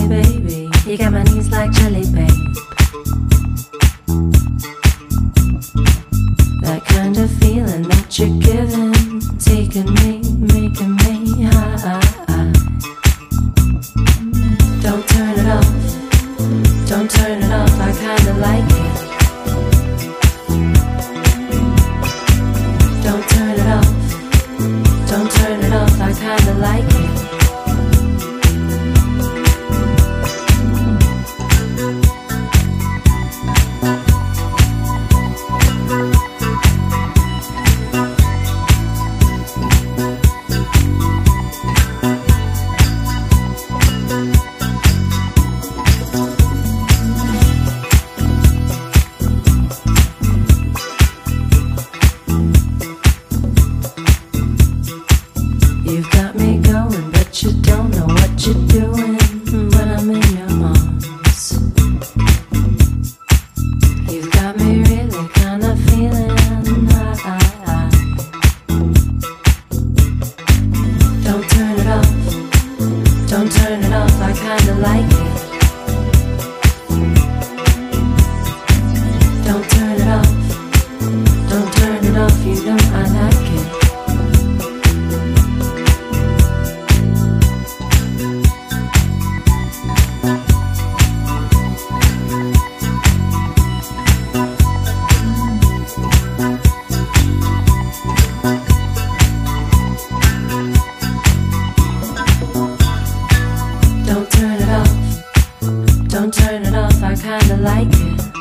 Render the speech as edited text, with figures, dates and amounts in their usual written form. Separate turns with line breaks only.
baby. You got my knees like jelly, babe. That kind of feeling that you're giving, taking me, making me high. Don't turn it off, don't turn it off, I kinda like it. Don't turn it off, don't turn it off, I kinda like it. You've got me going, but you don't know what you're doing when I'm in your arms. You've got me really kinda feeling high. Don't turn it off, don't turn it off, I kinda like it. Don't turn it off, don't turn it off, you know I like it. Don't turn it off, don't turn it off, I kinda like it.